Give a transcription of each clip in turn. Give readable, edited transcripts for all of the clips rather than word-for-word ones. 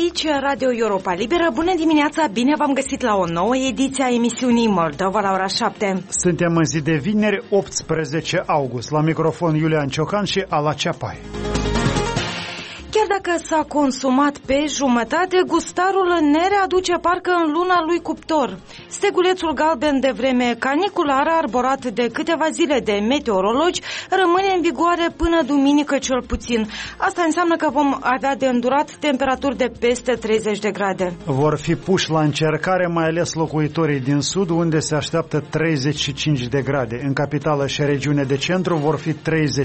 Aici Radio Europa Liberă. Bună dimineața, bine v-am găsit la o nouă ediție a emisiunii Moldova la ora 7. Suntem în zi de vineri, 18 august. La microfon Iulian Ciocan și Ala Ceapai. Chiar dacă s-a consumat pe jumătate, gustarul ne readuce parcă în luna lui cuptor. Stegulețul galben de vreme caniculară, arborat de câteva zile de meteorologi, rămâne în vigoare până duminică cel puțin. Asta înseamnă că vom avea de îndurat temperaturi de peste 30 de grade. Vor fi puși la încercare mai ales locuitorii din sud, unde se așteaptă 35 de grade. În capitală și regiune de centru vor fi 33-34,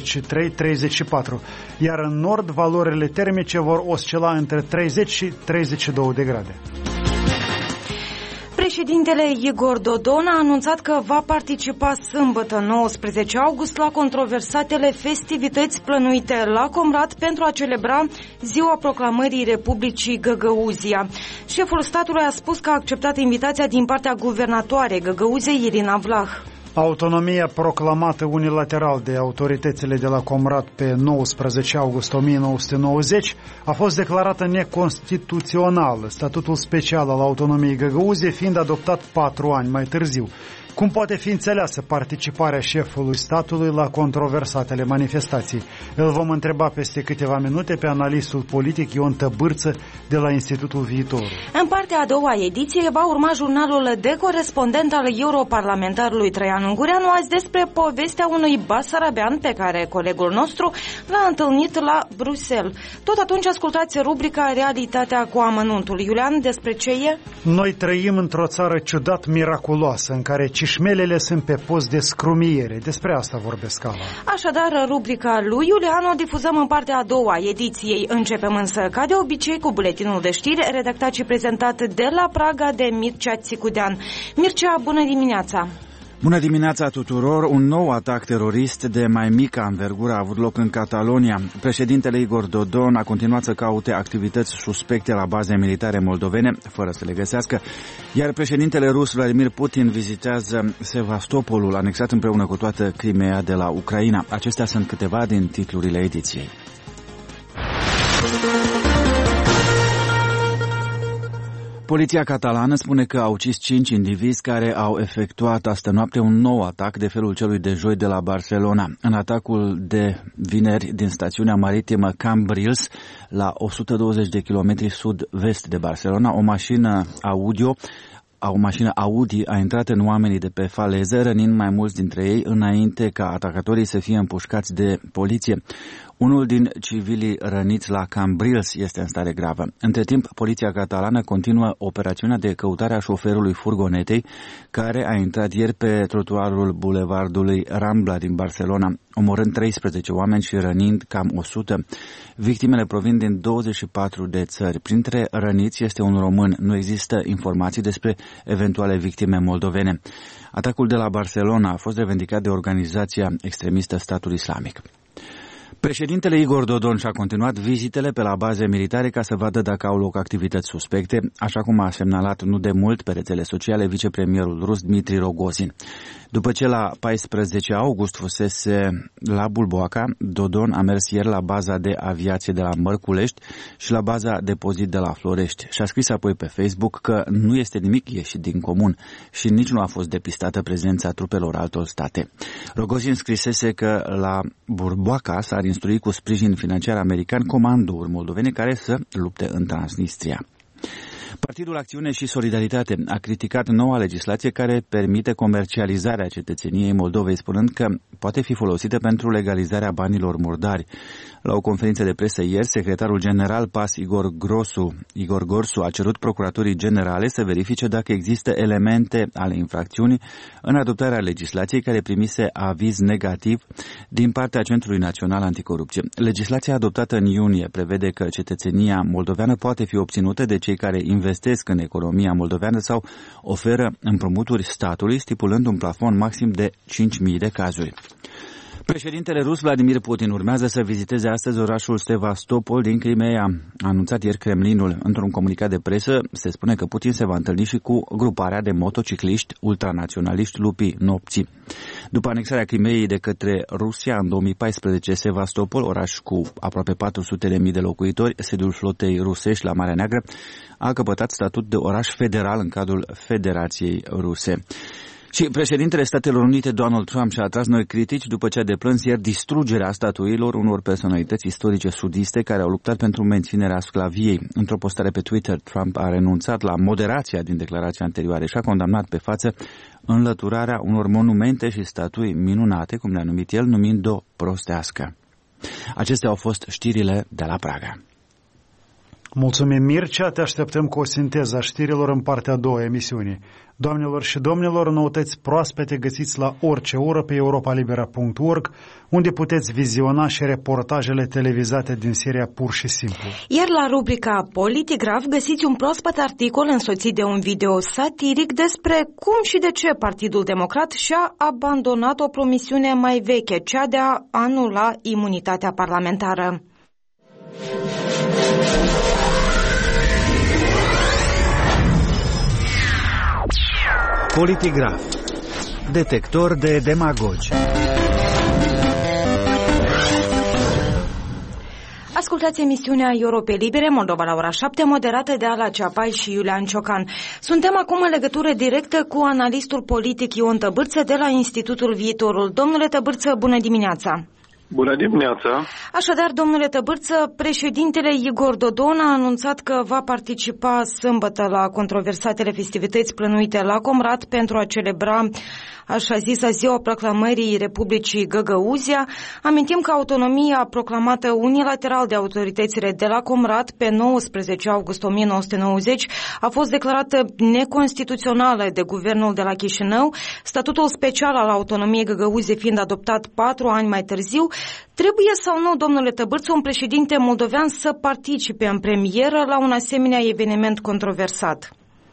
iar în nord valorile termice vor oscila între 30 și 32 de grade. Președintele Igor Dodon a anunțat că va participa sâmbătă 19 august la controversatele festivități plănuite la Comrat pentru a celebra Ziua Proclamării Republicii Găgăuzia. Șeful statului a spus că a acceptat invitația din partea guvernatoarei Găgăuziei, Irina Vlah. Autonomia proclamată unilateral de autoritățile de la Comrat pe 19 august 1990 a fost declarată neconstituțională, statutul special al autonomiei Găgăuziei fiind adoptat 4 ani mai târziu. Cum poate fi înțeleasă participarea șefului statului la controversatele manifestații? Îl vom întreba peste câteva minute pe analistul politic Ion Tăbârță de la Institutul Viitor. În partea a doua ediție va urma jurnalul de corespondent al europarlamentarului Traian Ungureanu, azi despre povestea unui basarabean pe care colegul nostru l-a întâlnit la Bruxelles. Tot atunci ascultați rubrica Realitatea cu amănuntul. Iulian, despre ce e? Noi trăim într-o țară ciudat miraculoasă, în care cișmelele sunt pe post de scrumiere. Despre asta vorbesc Ala. Așadar, rubrica lui Iulian o difuzăm în partea a doua ediției. Începem însă, ca de obicei, cu buletinul de știri, redactat și prezentat de la Praga de Mircea Țicudean. Mircea, bună dimineața! Bună dimineața tuturor! Un nou atac terorist de mai mică anvergură a avut loc în Catalonia. Președintele Igor Dodon a continuat să caute activități suspecte la baze militare moldovene, fără să le găsească, iar președintele rus Vladimir Putin vizitează Sevastopolul, anexat împreună cu toată Crimea de la Ucraina. Acestea sunt câteva din titlurile ediției. Poliția catalană spune că au ucis 5 indivizi care au efectuat astă noapte un nou atac de felul celui de joi de la Barcelona. În atacul de vineri din stațiunea maritimă Cambrils, la 120 de kilometri sud-vest de Barcelona, o mașină Audi a intrat în oamenii de pe faleză, rănind mai mulți dintre ei înainte ca atacatorii să fie împușcați de poliție. Unul din civilii răniți la Cambrils este în stare gravă. Între timp, poliția catalană continuă operațiunea de căutare a șoferului furgonetei, care a intrat ieri pe trotuarul bulevardului Rambla din Barcelona, omorând 13 oameni și rănind cam 100. Victimele provin din 24 de țări. Printre răniți este un român. Nu există informații despre eventuale victime moldovene. Atacul de la Barcelona a fost revendicat de organizația extremistă Statul Islamic. Președintele Igor Dodon și-a continuat vizitele pe la baze militare ca să vadă dacă au loc activități suspecte, așa cum a semnalat nu de mult pe rețele sociale vicepremierul rus Dmitri Rogozin. După ce la 14 august fusese la Bulboaca, Dodon a mers ieri la baza de aviație de la Mărculești și la baza depozit de la Florești. Și-a scris apoi pe Facebook că nu este nimic ieșit din comun și nici nu a fost depistată prezența trupelor altor state. Rogozin scrisese că la Bulboaca s-ar instrui cu sprijin financiar american comandouri moldovene care să lupte în Transnistria. Partidul Acțiune și Solidaritate a criticat noua legislație care permite comercializarea cetățeniei Moldovei, spunând că poate fi folosită pentru legalizarea banilor murdari. La o conferință de presă ieri, secretarul general PAS Igor Gorsu a cerut procuraturii generale să verifice dacă există elemente ale infracțiunii în adoptarea legislației care primise aviz negativ din partea Centrului Național Anticorupție. Legislația adoptată în iunie prevede că cetățenia moldoveană poate fi obținută de cei care investesc în economia moldoveană sau oferă împrumuturi statului, stipulând un plafon maxim de 5.000 de cazuri. Președintele rus Vladimir Putin urmează să viziteze astăzi orașul Sevastopol din Crimea. A anunțat ieri Kremlinul. Într-un comunicat de presă se spune că Putin se va întâlni și cu gruparea de motocicliști ultranaționaliști Lupii Nopții. După anexarea Crimeei de către Rusia în 2014, Sevastopol, oraș cu aproape 400.000 de locuitori, sediul flotei rusești la Marea Neagră, a căpătat statut de oraș federal în cadrul Federației Ruse. Și președintele Statelor Unite, Donald Trump, și-a atras noi critici după ce a deplâns ieri distrugerea statuilor unor personalități istorice sudiste care au luptat pentru menținerea sclaviei. Într-o postare pe Twitter, Trump a renunțat la moderația din declarația anterioară și a condamnat pe față înlăturarea unor monumente și statui minunate, cum le-a numit el, numind-o prostească. Acestea au fost știrile de la Praga. Mulțumim, Mircea, te așteptăm cu o sinteză a știrilor în partea a doua a emisiunii. Doamnelor și domnilor, noutăți proaspete găsiți la orice oră pe europalibera.org, unde puteți viziona și reportajele televizate din seria Pur și Simplu. Iar la rubrica Politigraf găsiți un proaspăt articol însoțit de un video satiric despre cum și de ce Partidul Democrat și-a abandonat o promisiune mai veche, cea de a anula imunitatea parlamentară. Politigraf. Detector de demagogi. Ascultați emisiunea Europe Libere, Moldova la ora 7, moderată de Ala Ceapai și Iulian Ciocan. Suntem acum în legătură directă cu analistul politic Ion Tăbârță de la Institutul Viitorul. Domnule Tăbârță, bună dimineața! Bună dimineața! Așadar, domnule Tăbârță, președintele Igor Dodon a anunțat că va participa sâmbătă la controversatele festivități plănuite la Comrat pentru a celebra așa zisa ziua proclamării Republicii Găgăuzia. Amintim că autonomia proclamată unilateral de autoritățile de la Comrat pe 19 august 1990 a fost declarată neconstituțională de guvernul de la Chișinău, statutul special al autonomiei Găgăuzie fiind adoptat 4 ani mai târziu. Trebuie sau nu, domnule Tăbârță, un președinte moldovean să participe în premieră la un asemenea eveniment controversat?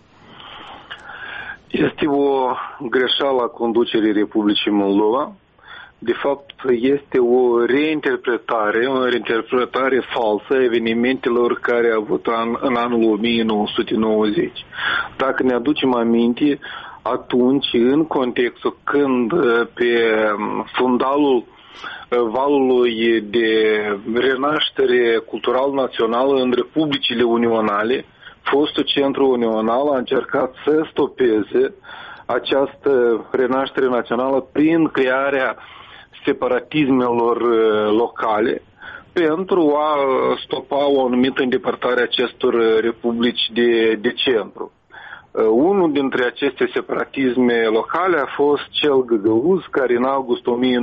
Este o greșeală a conducerii Republicii Moldova. De fapt, este o reinterpretare falsă a evenimentelor care au avut în anul 1990. Dacă ne aducem aminte, atunci, în contextul când pe fundalul valului de renaștere cultural-națională în Republicile Unionale, fostul centru unional a încercat să stopeze această renaștere națională prin crearea separatismelor locale pentru a stopa o anumită îndepărtare a acestor republici de centru. Unul dintre aceste separatisme locale a fost cel găgăuz, care în august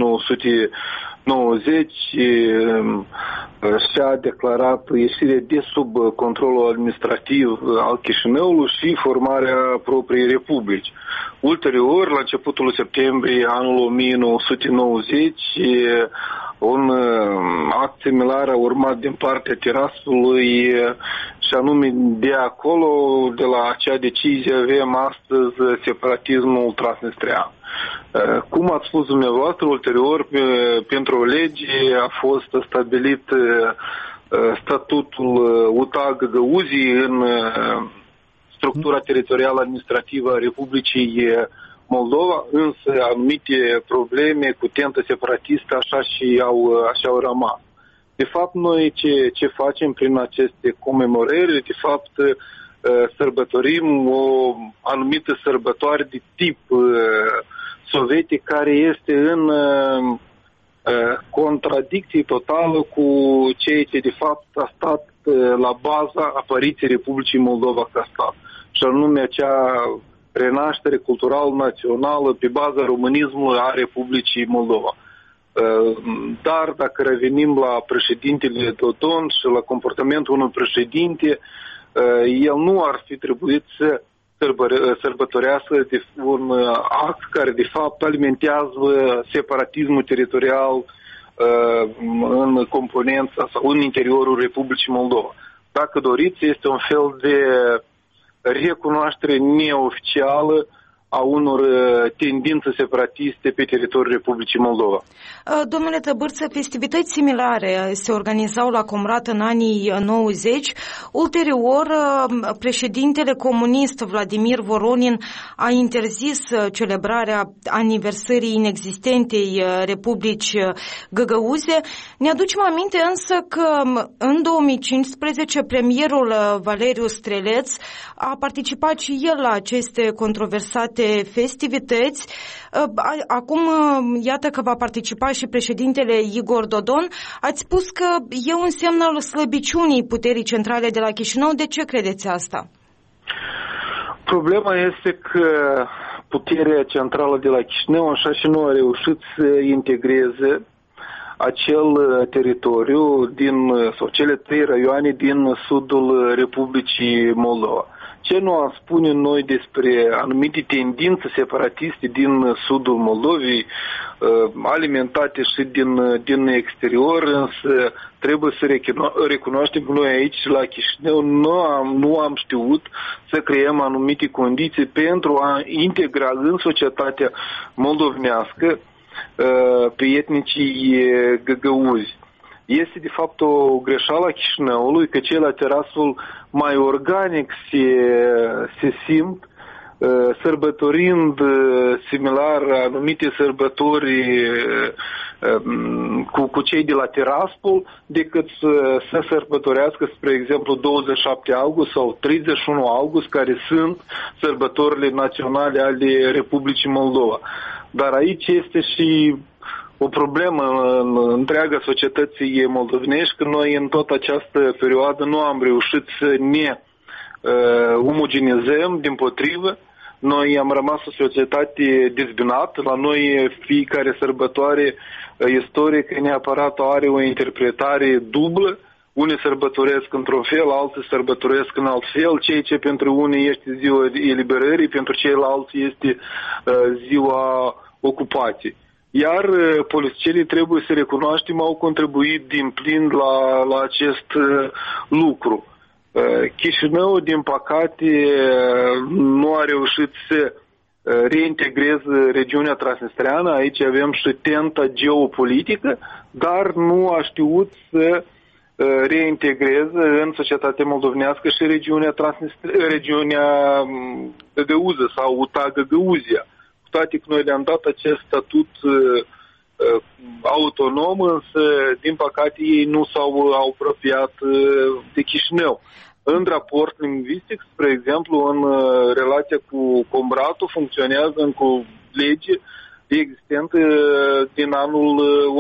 1990 și-a declarat ieșirea de sub controlul administrativ al Chișinăului și formarea propriei republici. Ulterior, la începutul septembrie anul 1990, un act similar a urmat din partea Tiraspolului și anume de acolo, de la acea decizie, avem astăzi separatismul transnistrean. Cum ați spus dumneavoastră, ulterior, pentru o lege a fost stabilit statutul UTA Găgăuzii în structura teritorială administrativă a Republicii Moldova, însă anumite probleme cu tentă separatistă așa au rămas. De fapt, noi ce facem prin aceste comemorări, de fapt, sărbătorim o anumită sărbătoare de tip sovietic care este în contradicție totală cu ceea ce de fapt a stat la baza apariției Republicii Moldova ca stat, și anume acea renaștere cultural-națională pe baza românismului a Republicii Moldova. Dar dacă revenim la președintele Dodon și la comportamentul unui președinte, el nu ar fi trebuit să sărbătorească un act care de fapt alimentează separatismul teritorial în componența sau în interiorul Republicii Moldova. Dacă doriți, este un fel de recunoaștere neoficială a unor tendințe separatiste pe teritoriul Republicii Moldova. Domnule Tăbârță, festivități similare se organizau la Comrat în anii 90. Ulterior, președintele comunist Vladimir Voronin a interzis celebrarea aniversării inexistentei Republici Găgăuzie. Ne aducem aminte însă că în 2015 premierul Valeriu Streleț a participat și el la aceste controversate festivități. Acum, iată că va participa și președintele Igor Dodon. Ați spus că e un semn al slăbiciunii puterii centrale de la Chișinău. De ce credeți asta? Problema este că puterea centrală de la Chișinău așa și nu a reușit să integreze acel teritoriu sau cele 3 raioane din sudul Republicii Moldova. Ce nu am spune noi despre anumite tendințe separatiste din sudul Moldovei, alimentate și din exterior, însă trebuie să recunoaștem că noi aici la Chișinău nu am știut să creăm anumite condiții pentru a integra în societatea moldovenească pe etnicii găgăuzi. Este de fapt o greșeală a Chișinăului că cei la terasul mai organic se simt sărbătorind similar anumite sărbători cu cei de la Tiraspol decât să sărbătorească, spre exemplu, 27 august sau 31 august, care sunt sărbătorile naționale ale Republicii Moldova. Dar aici este și o problemă în întreaga societății moldovenești, că noi în toată această perioadă nu am reușit să ne omogenizăm, dimpotrivă. Noi am rămas o societate dezbinată, la noi fiecare sărbătoare istorică neapărat are o interpretare dublă. Unii sărbătoresc într-un fel, alții sărbătoresc în alt fel, ceea ce pentru unii este ziua eliberării, pentru ceilalți este ziua ocupației. Iar polițienii, trebuie să recunoaștem, au contribuit din plin la acest lucru. Chișinău, din păcate, nu a reușit să reintegreze regiunea transnistreană. Aici avem și tenta geopolitică, dar nu a știut să reintegreze în societatea moldovenească și regiunea Găgăuză sau UTA-Găgăuzia. Toate că noi le-am dat acest statut autonom, însă, din păcate, ei nu s-au apropiat de Chișinău. În raport lingvistic, spre exemplu, în relația cu Combratul, funcționează cu lege existentă din anul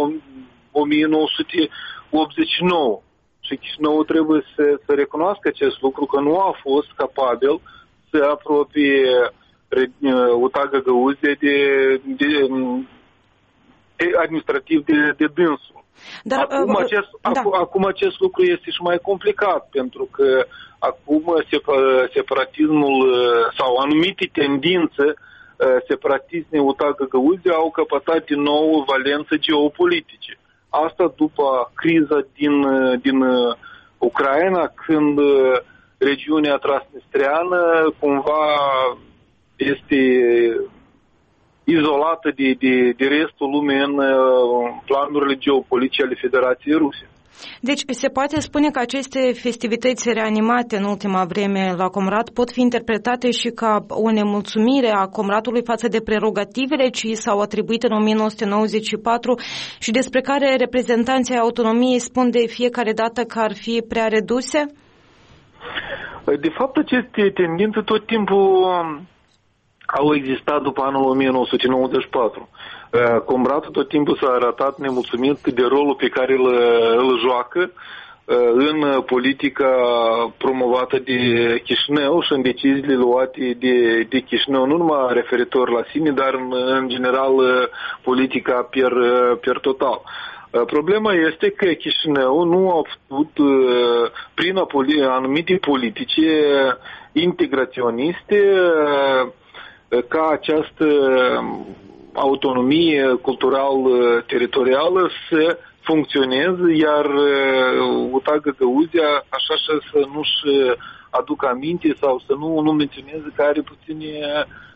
1989. Și Chișinău trebuie să recunoască acest lucru, că nu a fost capabil să apropie UTA Găgăuzie de administrativ de dânsul. Dar, acum acest lucru este și mai complicat, pentru că acum separatismul sau anumite tendințe separatiste UTA Găgăuzie au căpătat din nou valență geopolitice. Asta după criza din Ucraina, când regiunea transnistreană cumva este izolată de restul lumii în planurile geopolitice ale Federației Ruse. Deci se poate spune că aceste festivități reanimate în ultima vreme la Comrat pot fi interpretate și ca o nemulțumire a Comratului față de prerogativele ce i s-au atribuit în 1994 și despre care reprezentanții autonomiei spun de fiecare dată că ar fi prea reduse? De fapt, aceste tendințe tot timpul au existat după anul 1994. Comratul tot timpul s-a arătat nemulțumit de rolul pe care îl joacă în politica promovată de Chișinău și în deciziile luate de Chișinău, nu numai referitor la sine, dar în general politica per total. Problema este că Chișinău nu a putut, prin anumite politice integraționiste, ca această autonomie cultural-teritorială să funcționeze, iar UTA Găgăuzia așa și să nu-și aducă aminte sau să nu menționeze că are puține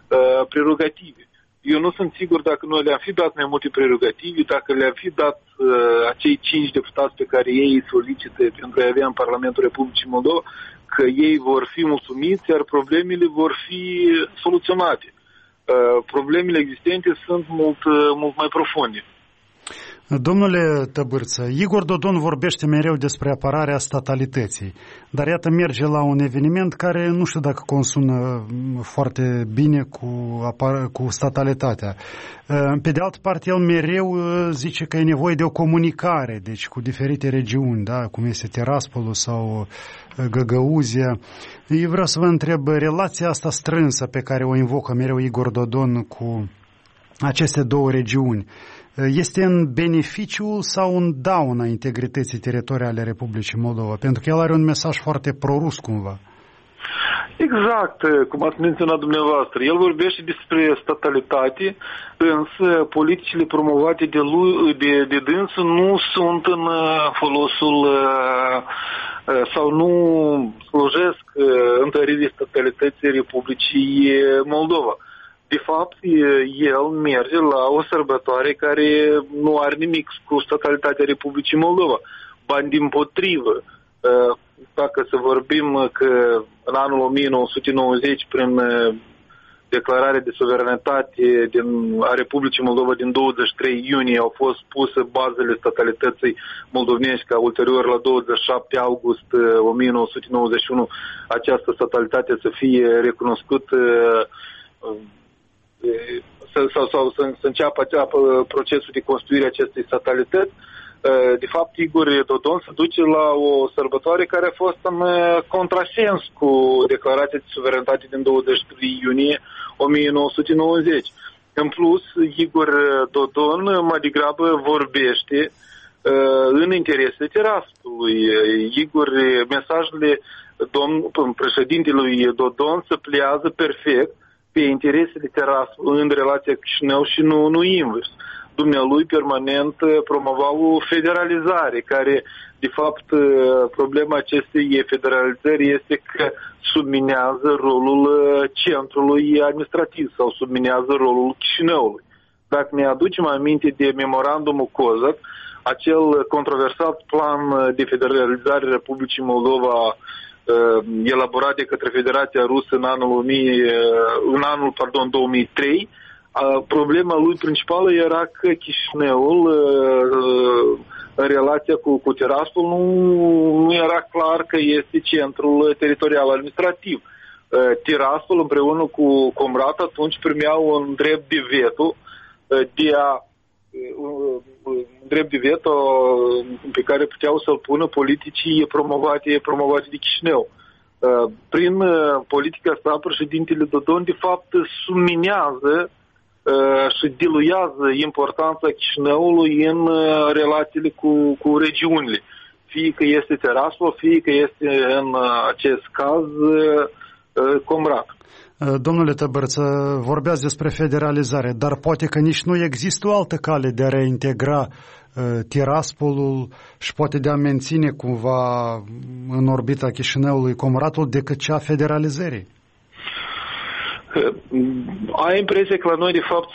prerogative. Eu nu sunt sigur dacă noi le-am fi dat mai multe prerogative, dacă le-am fi dat acei 5 deputați pe care ei îi solicită pentru a avea în Parlamentul Republicii Moldova, că ei vor fi mulțumiți, iar problemele vor fi soluționate. Problemele existente sunt mult mai profunde. Domnule Tăbârță, Igor Dodon vorbește mereu despre apărarea statalității, dar iată merge la un eveniment care nu știu dacă consună foarte bine cu statalitatea. Pe de altă parte, el mereu zice că e nevoie de o comunicare, deci cu diferite regiuni, da, cum este Tiraspolul sau Găgăuzia. Eu vreau să vă întreb, relația asta strânsă pe care o invocă mereu Igor Dodon cu aceste două regiuni, este în beneficiu sau în dauna integrității teritoriale Republicii Moldova? Pentru că el are un mesaj foarte prorus cumva. Exact, cum ați menționat dumneavoastră. El vorbește despre statalitate, însă politicile promovate de dânsul nu sunt în folosul sau nu slujesc întăririi statalității Republicii Moldova. De fapt, el merge la o sărbătoare care nu are nimic cu statalitatea Republicii Moldova. Ba dimpotrivă, dacă să vorbim că în anul 1990, prin declararea de suveranitate a Republicii Moldova din 23 iunie, au fost puse bazele statalității moldovenești, ca ulterior la 27 august 1991 această statalitate să fie recunoscută sau să înceapă procesul de construire a acestei statalități. De fapt, Igor Dodon se duce la o sărbătoare care a fost în contrasens cu declarația de suveranitate din 23 iunie 1990. În plus, Igor Dodon mai degrabă vorbește în interesul Tiraspolului. Mesajele președintelui Dodon se pliază perfect pe interesele Tiraspolului în relația cu Chișinău și nu invers. Dumnealui permanent promova o federalizare, care, de fapt, problema acestei federalizări este că subminează rolul centrului administrativ sau subminează rolul Chișinăului. Dacă ne aducem aminte de memorandumul COSAC, acel controversat plan de federalizare a Republicii Moldova elaborat de către Federația Rusă în anul 2003, problema lui principală era că Chișinăul, în relația cu Tiraspol, nu era clar că este centrul teritorial administrativ. Tiraspol împreună cu Comrat atunci primeau un drept de veto pe care puteau să-l pună politicii promovate de Chișinău. Prin politica asta, președintele Dodon de fapt subminează și diluează importanța Chișinăului în relațiile cu regiunile. Fie că este Tiraspol, fie că este în acest caz Comrat. Domnule Tăbărță, vorbeați despre federalizare, dar poate că nici nu există o altă cale de a reintegra Tiraspolul și poate de a menține cumva în orbita Chișinăului Comratul decât cea a federalizării. Ai impresia că la noi, de fapt,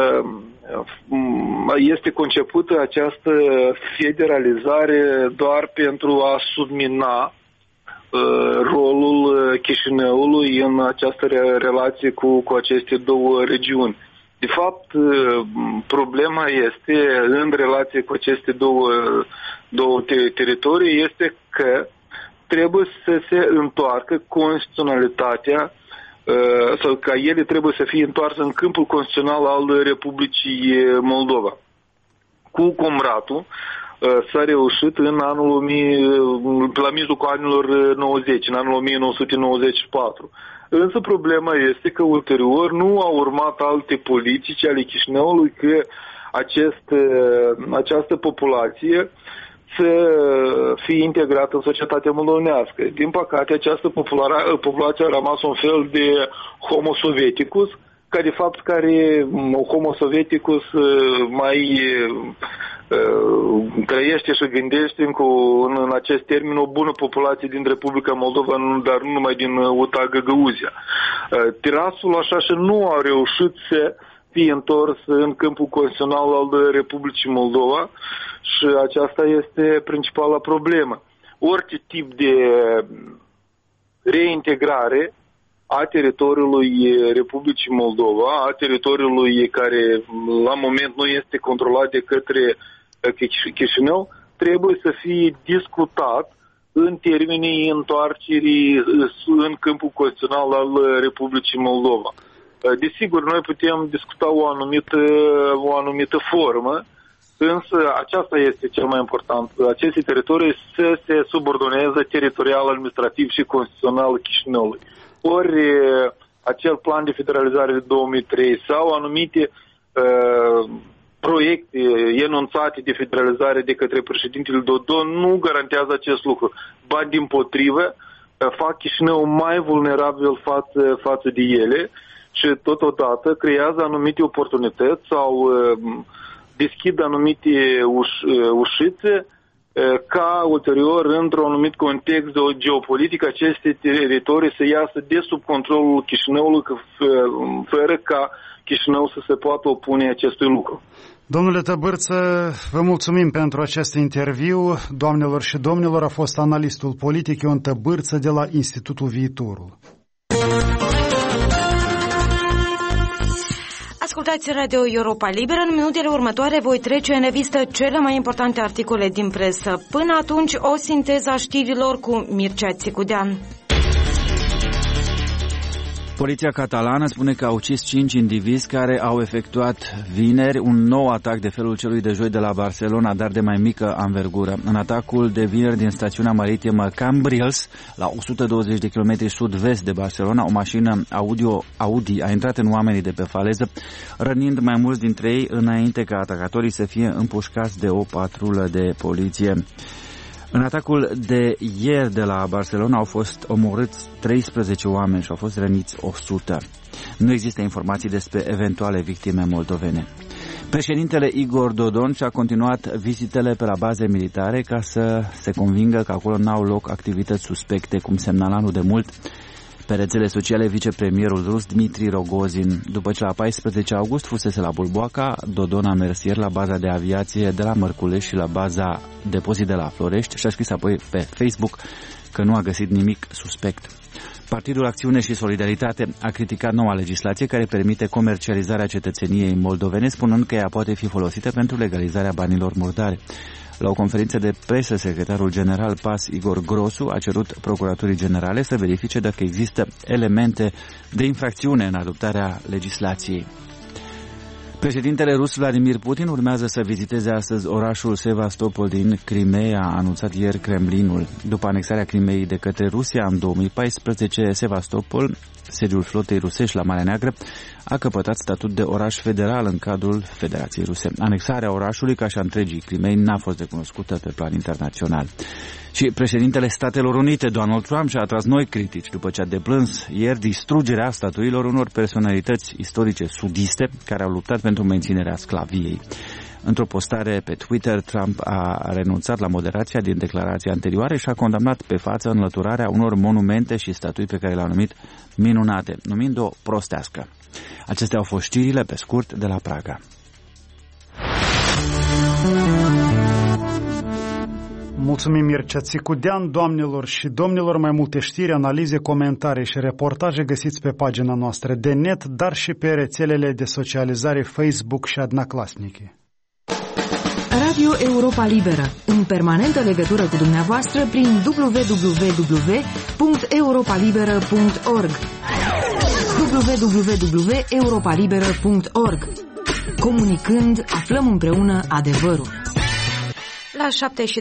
este concepută această federalizare doar pentru a submina rolul Chișinăului în această relație cu aceste două regiuni. De fapt, problema este, în relație cu aceste două teritorii, este că trebuie să se întoarcă constituționalitatea sau ca ele trebuie să fie întoarse în câmpul constituțional al Republicii Moldova. Cu Comratul s-a reușit la mijlocul anilor 90, în anul 1994. Însă problema este că ulterior nu au urmat alte politici ale Chișinăului că această populație să fie integrată în societatea moldovenească. Din păcate, această populație a rămas un fel de homo sovieticus, care de fapt Homo sovieticus mai trăiește și gândește în acest termen o bună populație din Republica Moldova, dar nu numai din UTA Găgăuzia. Tirasul așa și nu a reușit să fie întors în câmpul constituțional al Republicii Moldova și aceasta este principala problemă. Orice tip de reintegrare a teritoriului Republicii Moldova, a teritoriului care la moment nu este controlat de către Chișinău, trebuie să fie discutat în termenii întoarcerii în câmpul constituțional al Republicii Moldova. Desigur, noi putem discuta o anumită formă, însă aceasta este cel mai important. Aceste teritorii să se subordoneze teritorial, administrativ și constituțional Chișinăului. Ori acel plan de federalizare de 2003 sau anumite proiecte enunțate de federalizare de către președintele Dodon nu garantează acest lucru. Ba dimpotrivă, fac Chișinău mai vulnerabil față de ele și totodată creează anumite oportunități sau deschid anumite ușițe ca ulterior, într-un anumit context geopolitic, aceste teritorii să iasă de sub controlul Chișinăului fără ca Chișinău să se poată opune acestui lucru. Domnule Tăbârță, vă mulțumim pentru acest interviu. Doamnelor și domnilor, a fost analistul politic Ion Tăbârță de la Institutul Viitorul. Ascultați Radio Europa Liberă. În minutele următoare voi trece în revistă cele mai importante articole din presă. Până atunci, o sinteză a știrilor cu Mircea Țicudean. Poliția catalană spune că au ucis 5 indivizi care au efectuat vineri un nou atac de felul celui de joi de la Barcelona, dar de mai mică anvergură. În atacul de vineri din stațiunea maritimă Cambrils, la 120 de km sud-vest de Barcelona, o mașină Audi a intrat în oamenii de pe faleză, rănind mai mulți dintre ei înainte ca atacatorii să fie împușcați de o patrulă de poliție. În atacul de ieri de la Barcelona au fost omorâți 13 oameni și au fost răniți 100. Nu există informații despre eventuale victime moldovene. Președintele Igor Dodon și-a continuat vizitele pe la baze militare ca să se convingă că acolo n-au loc activități suspecte, cum semnala nu de mult pe rețele sociale vicepremierul rus Dmitri Rogozin. După ce la 14 august fusese la Bulboaca, Dodon a mers ieri la baza de aviație de la Mărculești și la baza depozit de la Florești și a scris apoi pe Facebook că nu a găsit nimic suspect. Partidul Acțiune și Solidaritate a criticat noua legislație care permite comercializarea cetățeniei moldovene, spunând că ea poate fi folosită pentru legalizarea banilor murdare. La o conferință de presă, secretarul general PAS Igor Grosu a cerut Procuraturii Generale să verifice dacă există elemente de infracțiune în adoptarea legislației. Președintele rus Vladimir Putin urmează să viziteze astăzi orașul Sevastopol din Crimea, a anunțat ieri Kremlinul. După anexarea Crimeei de către Rusia în 2014, Sevastopol, sediul flotei rusești la Marea Neagră, a căpătat statut de oraș federal în cadrul Federației Ruse. Anexarea orașului, ca și a întregii Crimei, n-a fost recunoscută pe plan internațional. Și președintele Statelor Unite, Donald Trump, și-a atras noi critici după ce a deplâns ieri distrugerea statuilor unor personalități istorice sudiste care au luptat pentru menținerea sclaviei. Într-o postare pe Twitter, Trump a renunțat la moderația din declarația anterioară și a condamnat pe față înlăturarea unor monumente și statui pe care le-a numit minunate, numind-o prostească. Acestea au fost știrile pe scurt de la Praga. Mulțumim, Mircea Țicudean. Doamnelor și domnilor, mai multe știri, analize, comentarii și reportaje găsiți pe pagina noastră de net, dar și pe rețelele de socializare Facebook și Одноклассники. Radio Europa Liberă, în permanentă legătură cu dumneavoastră prin www.europalibera.org www.europalibera.org. Comunicând, aflăm împreună adevărul. La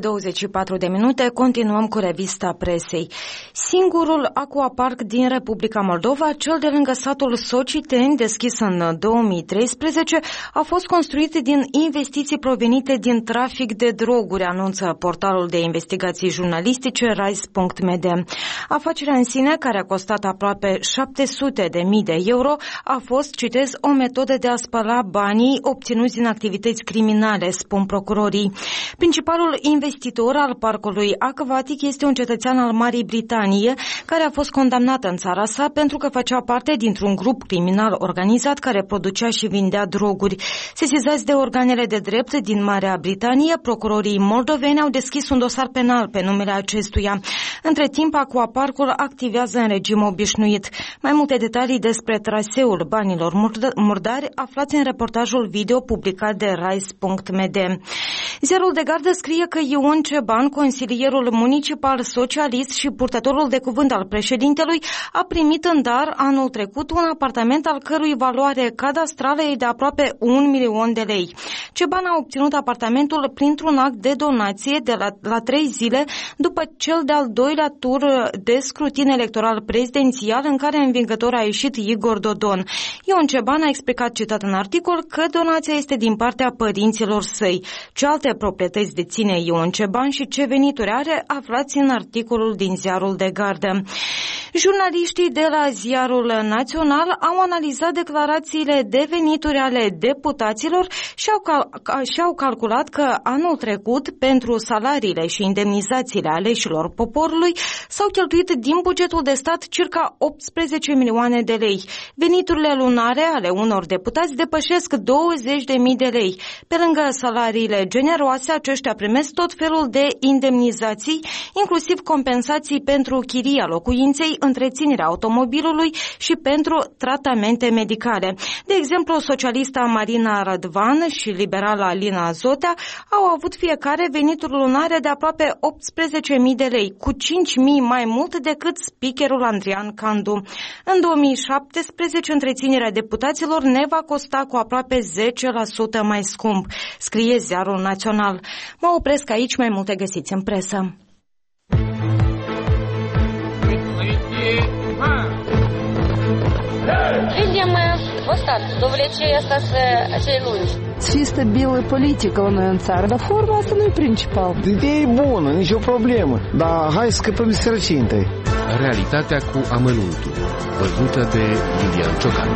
7:24 continuăm cu revista presei. Singurul aquapark din Republica Moldova, cel de lângă satul Sociteni, deschis în 2013, a fost construit din investiții provenite din trafic de droguri, anunță portalul de investigații jurnalistice Rise.md. Afacerea în sine, care a costat aproape 700.000 de euro, a fost, citez, o metodă de a spăla banii obținuți din activități criminale, spun procurorii. Principalul investitor al parcului acvatic este un cetățean al Marii Britanie, care a fost condamnat în țara sa pentru că făcea parte dintr-un grup criminal organizat care producea și vindea droguri. Sesizați de organele de drept din Marea Britanie, procurorii moldoveni au deschis un dosar penal pe numele acestuia. Între timp, aquaparcul activează în regim obișnuit. Mai multe detalii despre traseul banilor murdari aflați în reportajul video publicat de Rise.md. Ziarul de Gardă scrie că Ion Ceban, consilierul municipal socialist și purtătorul de cuvânt al președintelui, a primit în dar anul trecut un apartament al cărui valoare cadastrală e de aproape 1 milion de lei. Ceban a obținut apartamentul printr-un act de donație de la 3 zile după cel de-al doilea tur de scrutin electoral prezidențial în care învingător a ieșit Igor Dodon. Ion Ceban a explicat, citat în articol, că donația este din partea părinților săi. Ce alte proprietăți deține Ion Ceban și ce venituri are, aflați în articolul din Ziarul de Gardă. Jurnaliștii de la Ziarul Național au analizat declarațiile de venituri ale deputaților și au calculat că anul trecut, pentru salariile și indemnizațiile aleșilor poporului, s-au cheltuit din bugetul de stat circa 18 milioane de lei. Veniturile lunare ale unor deputați depășesc 20.000 de lei. Pe lângă salariile generoase, aceștia primesc tot felul de indemnizații, inclusiv compensații pentru chiria locuinței, întreținerea automobilului și pentru tratamente medicale. De exemplu, socialista Marina Rădvan și liberala Alina Zotea au avut fiecare venituri lunare de aproape 18.000 de lei, cu 5.000 mai mult decât speakerul Andrian Candu. În 2017, întreținerea deputaților ne va costa cu aproape 10% mai scump, scrie Ziarul Național. Mă opresc aici, mai multe găsiți în presă. Видим в остатку до влечения acei lungi. Și stabilă politică la noi în țară, dar forma asta nu e principal. Ideea e bună, nicio problemă, dar hai să scăpăm de sărăcie întâi. Realitatea cu amănuntul, văzută de Iulian Ciocan.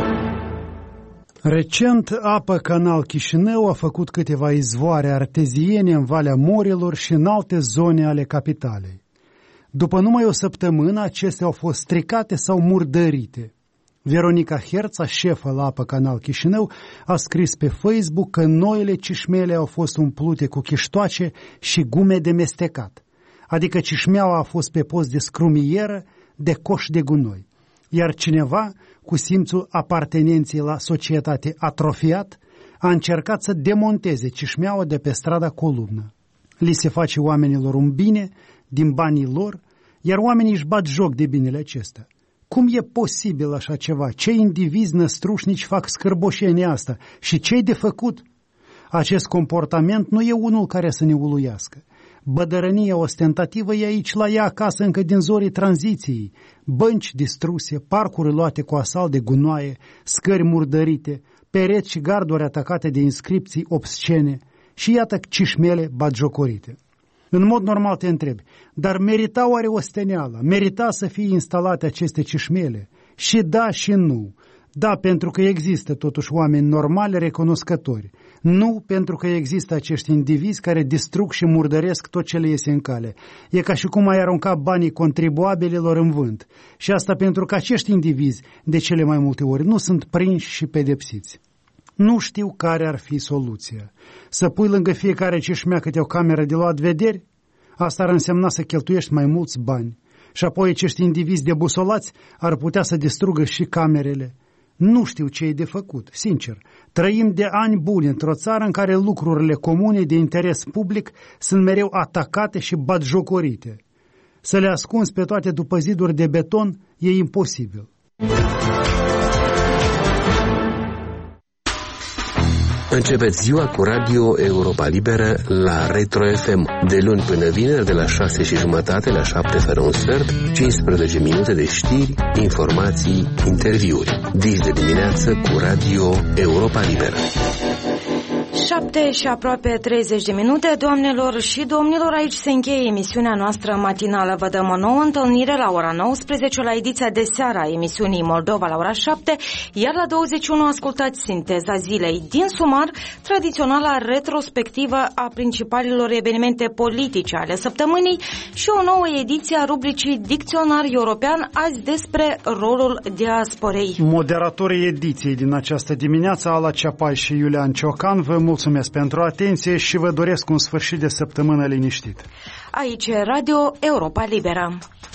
Recent, Apă Canal Chișinău a făcut câteva izvoare arteziene în Valea Morilor și în alte zone ale capitalei. După numai o săptămână, acestea au fost stricate sau murdărite. Veronica Herța, șefă la Apă Canal Chișinău, a scris pe Facebook că noile cișmele au fost umplute cu chiștoace și gume de mestecat, adică cișmeaua a fost pe post de scrumieră, de coș de gunoi, iar cineva, cu simțul apartenenței la societate atrofiat, a încercat să demonteze cișmeaua de pe strada Columnă. Li se face oamenilor un bine din banii lor, iar oamenii își bat joc de binele acesta. Cum e posibil așa ceva? Ce indivizi năstrușnici fac scârboșenia asta? Și ce-i de făcut? Acest comportament nu e unul care să ne uluiască. Bădărănia ostentativă e aici la ea acasă încă din zorii tranziției. Bănci distruse, parcuri luate cu asalt de gunoaie, scări murdărite, pereți și garduri atacate de inscripții obscene și iată cișmele batjocorite. În mod normal te întrebi, dar merita oare osteneala? Merita să fie instalate aceste cișmele? Și da și nu. Da, pentru că există totuși oameni normali recunoscători. Nu pentru că există acești indivizi care distrug și murdăresc tot ce le iese în cale. E ca și cum ai arunca banii contribuabililor în vânt. Și asta pentru că acești indivizi, de cele mai multe ori, nu sunt prinși și pedepsiți. Nu știu care ar fi soluția. Să pui lângă fiecare cișmea câte o cameră de luat vederi? Asta ar însemna să cheltuiești mai mulți bani. Și apoi acești indivizi debusolați ar putea să distrugă și camerele. Nu știu ce e de făcut, sincer. Trăim de ani buni într-o țară în care lucrurile comune de interes public sunt mereu atacate și batjocorite. Să le ascunzi pe toate după ziduri de beton e imposibil. Începeți ziua cu Radio Europa Liberă la Retro FM. De luni până vineri, de la 6:30 la 7 fără un sfert, 15 minute de știri, informații, interviuri. Dis de dimineață cu Radio Europa Liberă. 7 și aproape 30 de minute, doamnelor și domnilor, aici se încheie emisiunea noastră matinală. Vă dăm o nouă întâlnire la ora 19, la ediția de seară a emisiunii Moldova la ora 7, iar la 21 ascultați sinteza zilei. Din sumar, tradiționala retrospectivă a principalilor evenimente politice ale săptămânii și o nouă ediție a rubricii Dicționar European, azi despre rolul diasporei. Moderatorii ediției din această dimineață, Ala Ceapai și Iulian Ciocan, vă mulțumesc pentru atenție și vă doresc un sfârșit de săptămână liniștit. Aici Radio Europa Liberă.